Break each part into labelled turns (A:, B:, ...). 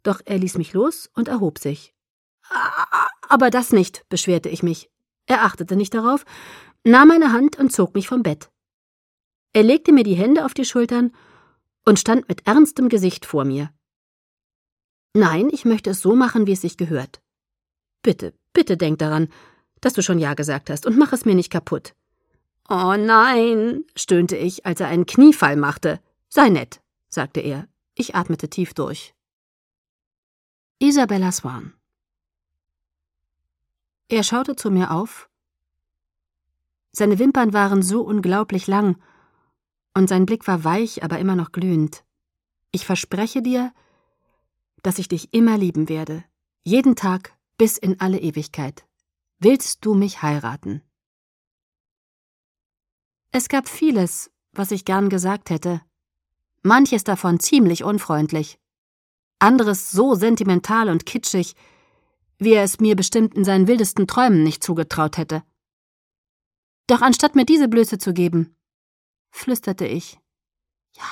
A: Doch er ließ mich los und erhob sich. »Aber das nicht«, beschwerte ich mich. Er achtete nicht darauf, nahm meine Hand und zog mich vom Bett. Er legte mir die Hände auf die Schultern und stand mit ernstem Gesicht vor mir. »Nein, ich möchte es so machen, wie es sich gehört. Bitte, bitte denk daran, dass du schon Ja gesagt hast und mach es mir nicht kaputt.« »Oh nein«, stöhnte ich, als er einen Kniefall machte. »Sei nett«, sagte er. Ich atmete tief durch. Isabella Swan. Er schaute zu mir auf. Seine Wimpern waren so unglaublich lang und sein Blick war weich, aber immer noch glühend. »Ich verspreche dir, dass ich dich immer lieben werde, jeden Tag bis in alle Ewigkeit. Willst du mich heiraten?« Es gab vieles, was ich gern gesagt hätte. Manches davon ziemlich unfreundlich. Anderes so sentimental und kitschig, wie er es mir bestimmt in seinen wildesten Träumen nicht zugetraut hätte. Doch anstatt mir diese Blöße zu geben, flüsterte ich: »Ja.«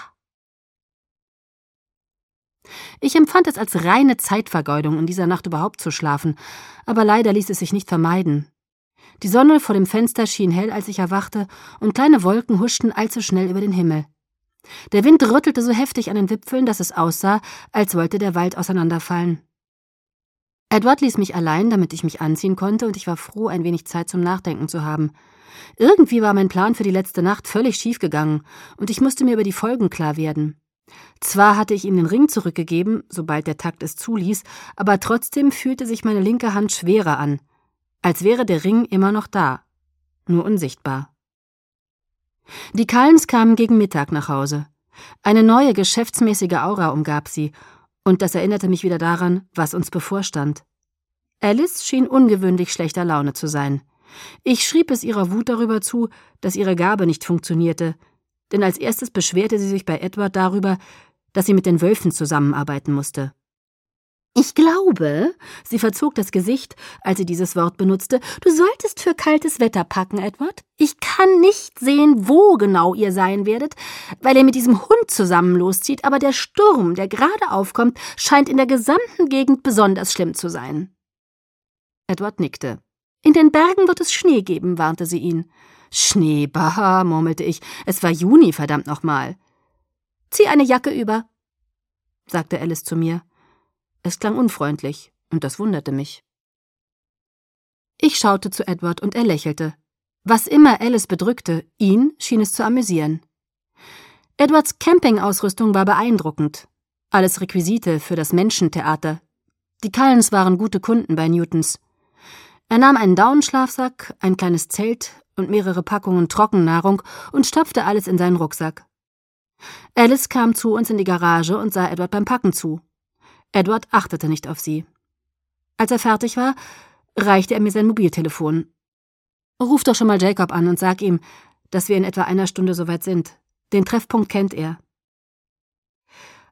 A: Ich empfand es als reine Zeitvergeudung, in dieser Nacht überhaupt zu schlafen, aber leider ließ es sich nicht vermeiden. Die Sonne vor dem Fenster schien hell, als ich erwachte, und kleine Wolken huschten allzu schnell über den Himmel. Der Wind rüttelte so heftig an den Wipfeln, dass es aussah, als wollte der Wald auseinanderfallen. Edward ließ mich allein, damit ich mich anziehen konnte, und ich war froh, ein wenig Zeit zum Nachdenken zu haben. Irgendwie war mein Plan für die letzte Nacht völlig schiefgegangen, und ich musste mir über die Folgen klar werden. Zwar hatte ich ihm den Ring zurückgegeben, sobald der Takt es zuließ, aber trotzdem fühlte sich meine linke Hand schwerer an, als wäre der Ring immer noch da, nur unsichtbar. Die Cullens kamen gegen Mittag nach Hause. Eine neue, geschäftsmäßige Aura umgab sie, und das erinnerte mich wieder daran, was uns bevorstand. Alice schien ungewöhnlich schlechter Laune zu sein. Ich schrieb es ihrer Wut darüber zu, dass ihre Gabe nicht funktionierte, denn als erstes beschwerte sie sich bei Edward darüber, dass sie mit den Wölfen zusammenarbeiten musste. »Ich glaube«, sie verzog das Gesicht, als sie dieses Wort benutzte, »du solltest für kaltes Wetter packen, Edward. Ich kann nicht sehen, wo genau ihr sein werdet, weil ihr mit diesem Hund zusammen loszieht, aber der Sturm, der gerade aufkommt, scheint in der gesamten Gegend besonders schlimm zu sein.« Edward nickte. »In den Bergen wird es Schnee geben«, warnte sie ihn. »Schnee, bah«, murmelte ich, »es war Juni, verdammt nochmal.« »Zieh eine Jacke über«, sagte Alice zu mir. Es klang unfreundlich, und das wunderte mich. Ich schaute zu Edward und er lächelte. Was immer Alice bedrückte, ihn schien es zu amüsieren. Edwards Campingausrüstung war beeindruckend. Alles Requisite für das Menschentheater. Die Cullens waren gute Kunden bei Newtons. Er nahm einen Daunenschlafsack, ein kleines Zelt und mehrere Packungen Trockennahrung und stopfte alles in seinen Rucksack. Alice kam zu uns in die Garage und sah Edward beim Packen zu. Edward achtete nicht auf sie. Als er fertig war, reichte er mir sein Mobiltelefon. »Ruf doch schon mal Jacob an und sag ihm, dass wir in etwa einer Stunde soweit sind. Den Treffpunkt kennt er.«